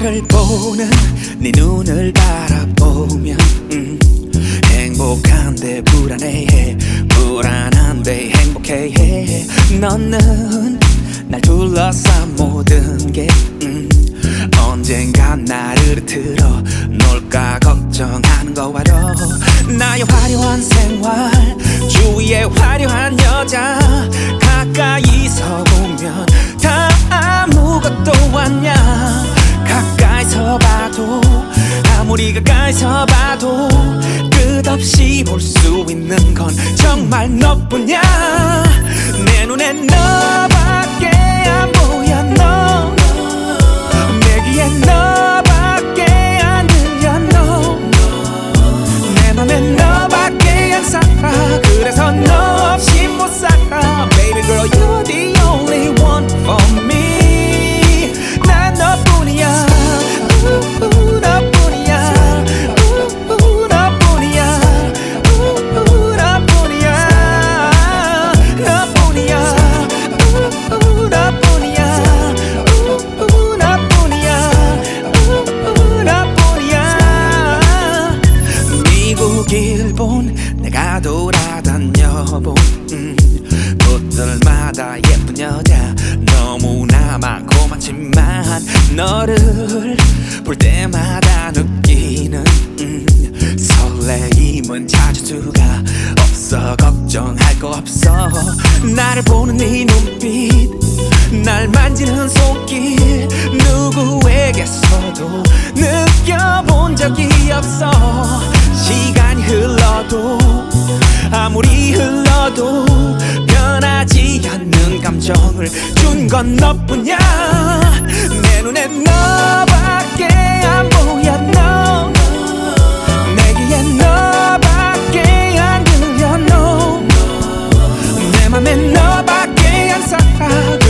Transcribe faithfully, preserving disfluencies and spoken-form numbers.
나를 보는 네 눈을 바라보면 음, 행복한데 불안해해, 불안한데 행복해해. 너는 날 둘러싼 모든 게 음, 언젠간 나를 흐트러 놀까 걱정하는 거와도 나의 화려한 생활, 주위에 화려한 여자, 가까이서 보면 다 아무것도 아냐. 가까이서 봐도 아무리 가까이서 봐도 끝없이 볼 수 있는 건 정말 너뿐이야. 내 눈에 너밖에 안 보여. 너 내 귀에 너밖에 안 들려. 너 내 맘에 너밖에 안 살아. 그래서 너 없이 못 살아. Baby girl you're the only one for me. 난 너뿐이야. 우우, 너뿐이야. 우우, 너뿐이야. 우우, 너뿐이야. 너뿐이야. 우우, 너뿐이야. 우우, 너뿐이야. 우우, 너뿐이야. 미국, 일본 내가 돌아다녀본 음, 곳들마다 예쁜 여자 너무나 많고 많지만 너를 볼 때마다 느끼는 음, 설레임은 찾을 수가 없어. 걱정할 거 없어. 나를 보는 네 눈빛, 날 만지는 손길, 누구에게서도 느껴본 적이 없어. 시간이 흘러도 아무리 흘러도 변하지 않는 감정을 준 건 너뿐이야. 내 눈에 너밖에 안 보여. 너 내 귀에 너밖에 안 들려. 너 내 맘에 너밖에 안 살아.